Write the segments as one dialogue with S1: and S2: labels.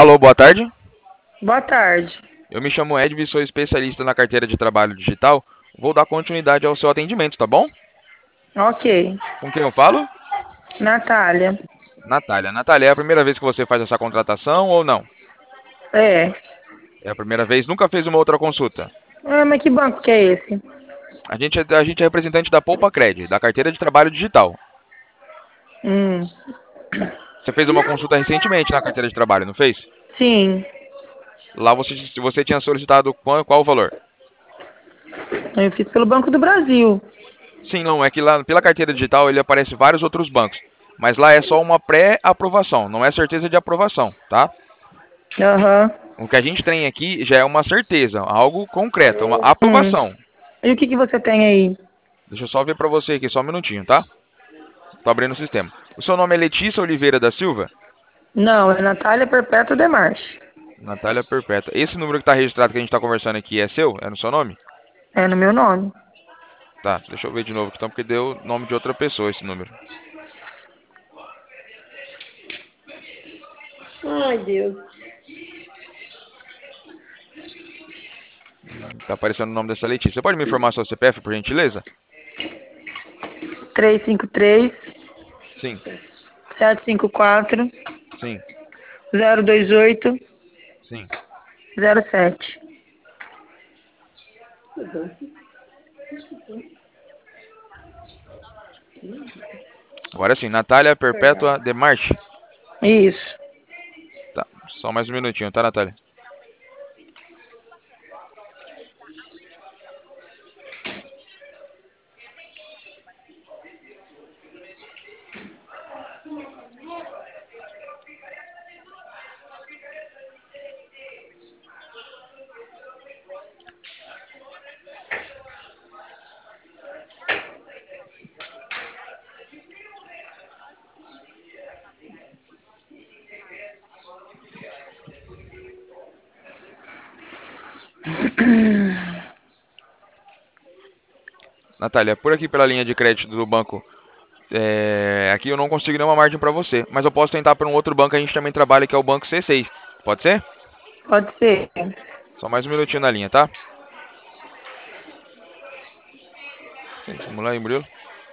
S1: Alô, boa tarde.
S2: Boa tarde.
S1: Eu me chamo Edvi, sou especialista na carteira de trabalho digital. Vou dar continuidade ao seu atendimento, tá bom?
S2: Ok.
S1: Com quem eu falo?
S2: Natália.
S1: Natália. Natália, é a primeira vez que você faz essa contratação ou não?
S2: É.
S1: É a primeira vez? Nunca fez uma outra consulta?
S2: Ah, mas que banco que é esse?
S1: A gente é representante da Poupa Cred, da carteira de trabalho digital.
S2: Hum.
S1: Você fez uma consulta recentemente na carteira de trabalho, não fez?
S2: Sim.
S1: Lá você tinha solicitado qual o valor?
S2: Eu fiz pelo Banco do Brasil.
S1: Sim, não, é que lá pela carteira digital ele aparece vários outros bancos. Mas lá é só uma pré-aprovação, não é certeza de aprovação, tá?
S2: Aham.
S1: O que a gente tem aqui já é uma certeza, algo concreto, uma
S2: Hum.
S1: aprovação.
S2: E o que você tem aí?
S1: Deixa eu só ver pra você aqui, só um minutinho, tá? Tô abrindo o sistema. O seu nome é Letícia Oliveira da Silva?
S2: Não, é Natália Perpétua Demarche.
S1: Natália Perpétua. Esse número que tá registrado que a gente tá conversando aqui é seu? É no seu nome?
S2: É no meu nome.
S1: Tá, deixa eu ver de novo aqui, então, porque deu nome de outra pessoa esse número.
S2: Ai, Deus.
S1: Tá aparecendo o nome dessa Letícia. Você pode me informar seu CPF, por gentileza?
S2: 353
S1: Sim,
S2: 754
S1: sim,
S2: 028
S1: sim.
S2: 07.
S1: Agora sim, Natália Perpétua Demarche.
S2: Isso.
S1: Tá, só mais um minutinho, tá, Natália? Natália, por aqui pela linha de crédito do banco, aqui eu não consigo nenhuma margem para você, mas eu posso tentar para um outro banco que a gente também trabalha, que é o Banco C6. Pode ser?
S2: Pode ser.
S1: Só mais um minutinho na linha, tá? Sim, vamos lá aí, Murilo.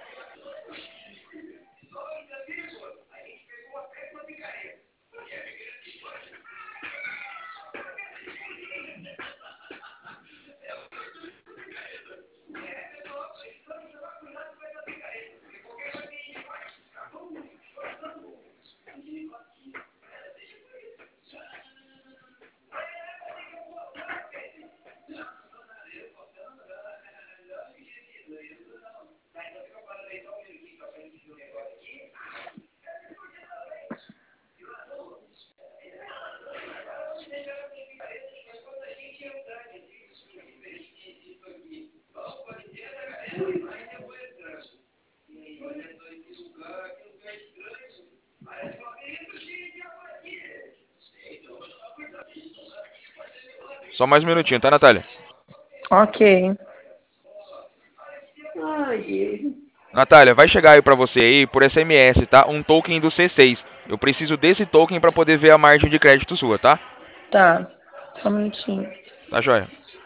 S1: Só mais um minutinho, tá, Natália?
S2: Ok. Ai, Deus.
S1: Natália, vai chegar aí para você aí por SMS, tá? Um token do C6. Eu preciso desse token para poder ver a margem de crédito sua, tá?
S2: Tá. Só um minutinho.
S1: Tá joia?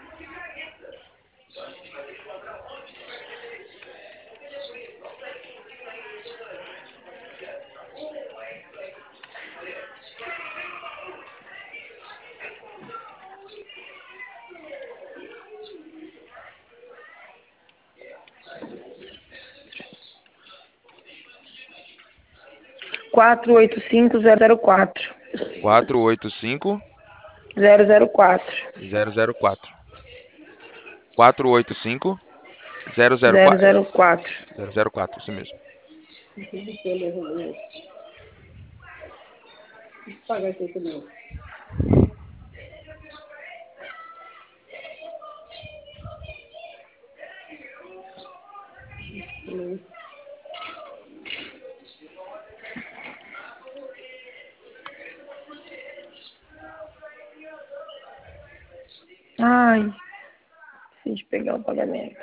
S2: Quatro oito cinco zero zero quatro
S1: 485
S2: zero 004.
S1: 004. 485
S2: Zero
S1: 004.
S2: zero quatro.
S1: 004, isso mesmo.
S2: Ai, esqueci de pegar o pagamento.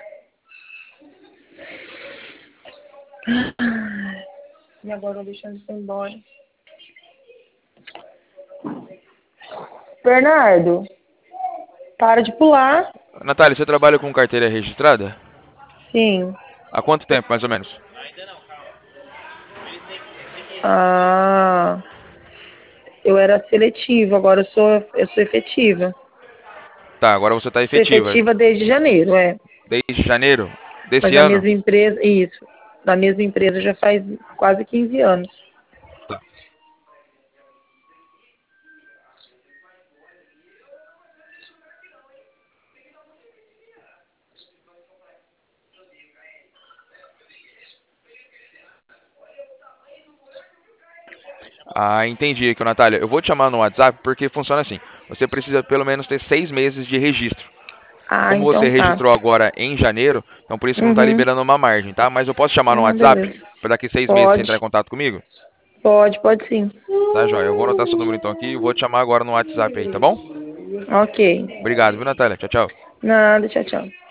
S2: E agora o Alexandre foi embora. Bernardo, para de pular.
S1: Natália, você trabalha com carteira registrada?
S2: Sim.
S1: Há quanto tempo, mais ou menos?
S2: Ah, eu era seletiva, agora eu sou efetiva.
S1: Tá, agora você está
S2: Sou
S1: efetiva.
S2: efetiva desde janeiro, é.
S1: Desde janeiro
S2: Mas
S1: desse
S2: na
S1: ano?
S2: mesma empresa, isso. Na mesma empresa já faz quase 15 anos.
S1: Tá. Ah, entendi aqui, Natália. Eu vou te chamar no WhatsApp porque funciona assim. Você precisa pelo menos ter 6 meses de registro.
S2: Ah,
S1: Como você
S2: então tá.
S1: registrou agora em janeiro, então por isso que não está
S2: Uhum.
S1: liberando uma margem, tá? Mas eu posso chamar no WhatsApp
S2: Beleza.
S1: para daqui 6 meses você entrar em
S2: Pode,
S1: contato comigo?
S2: pode sim.
S1: Tá, joia. Eu vou anotar seu número então aqui e vou te chamar agora no WhatsApp aí, tá bom?
S2: Ok.
S1: Obrigado, viu, Natália? Tchau, tchau.
S2: Nada, tchau, tchau.